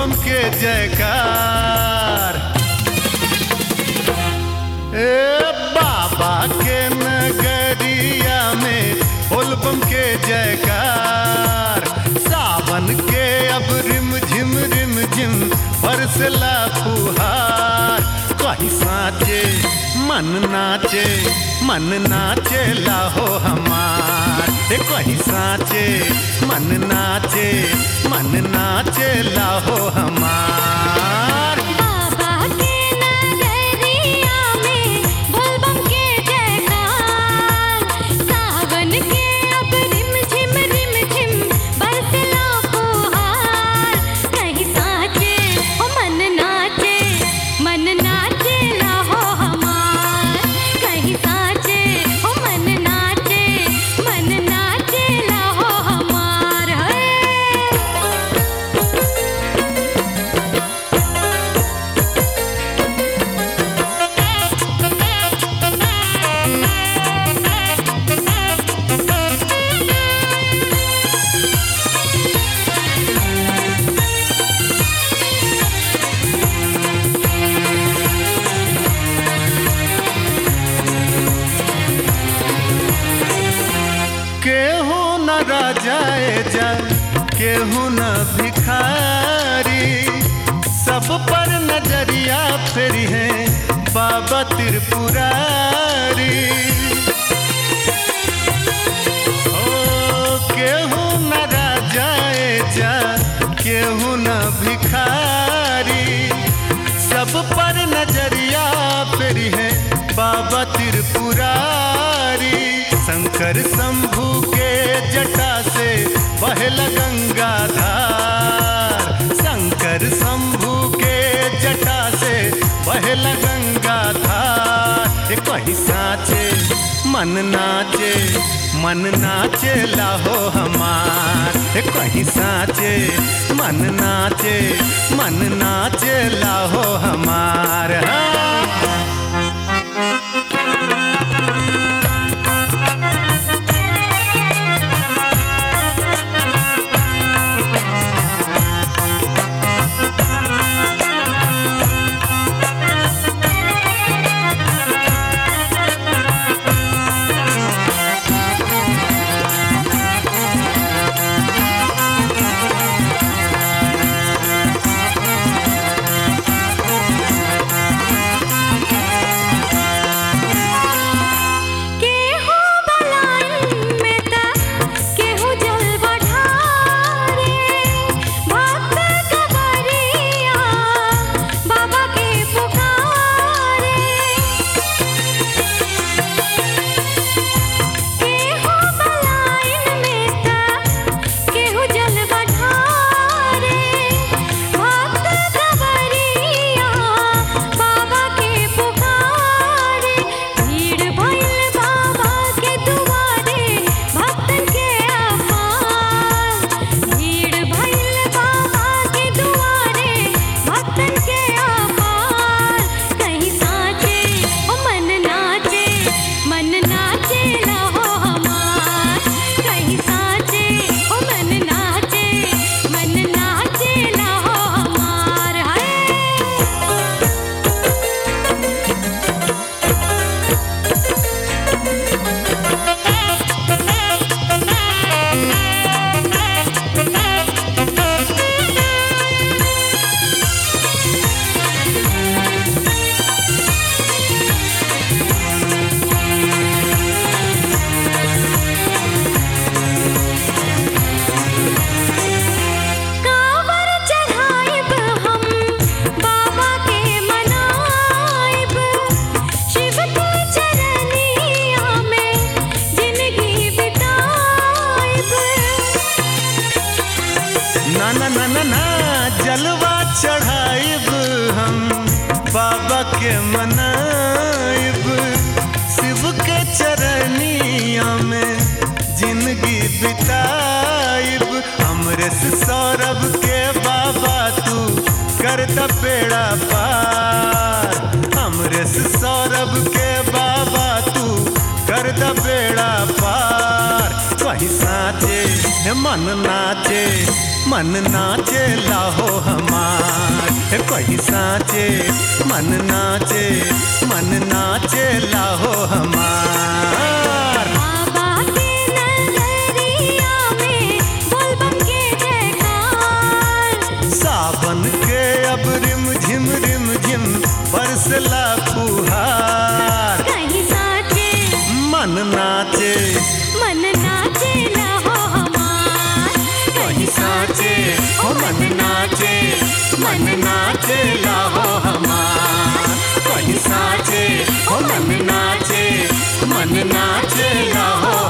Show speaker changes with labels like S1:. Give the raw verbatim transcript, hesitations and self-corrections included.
S1: बम के जयकार। ए बाबा के नगरिया में बोल बम के जयकार। सावन के अब रिम झिम रिम झिम बरसला फुहार। कहीं साचे मन नाचे मन नाचे लाहो हमार। कहीं साचे मन नाचे मन नाचे लाहो हमार।
S2: बाबा के नगरिया में बोल बम के जयकार। सावन के अब रिम झिम रिम झिम बरसला फुहार। कहीं साचे ओ मन नाचे मन नाचे लाहो हमार। कहीं साचे ओ मन नाचे मन नाचे लाहो हमार।
S1: केहू न राजाए जा केहू न भिखारी। सब पर नजरिया फेरी है बाबा त्रिपुरारी। ओ केहू न राजाए जा केहू न भिखारी। सब पर नजरिया फेरी है बाबा त्रिपुरारी। शंकर शंभू के जटा से बहला गंगाधार। शंकर शंभू के जटा से बहला गंगाधार। कहीं साचे मन नाचे मन नाचे लाहो हमार। कहीं साचे मन नाचे मन नाचे लाहो हमार। हाँ। ना ना ना ना जलवा चढ़ाइब हम बाबा के मनाइब। शिव के चरनिया में जिंदगी बिताइब। अमृत सौरभ के बाबा तू कर द बेड़ा पार। अमृत सौरभ के बाबा तू कर द बेड़ा पार। कहीं साचे मन नाचे मन नाचे लाहो हमार। कहीं साचे मन नाचे मन नाचे लाहो हमार।
S2: बाबा के नगरिया में बोलबम के जयकार।
S1: सावन के अब रिम झिम रिम झिम बरसला फुहार।
S2: कहीं साचे
S1: मन नाचे
S2: मन नाचे लाहो हमार।
S1: कहीं साचे हो मन नाचे मन नाचे लाहो हमार। कहीं साचे हो मन नाचे मन नाचे लाहो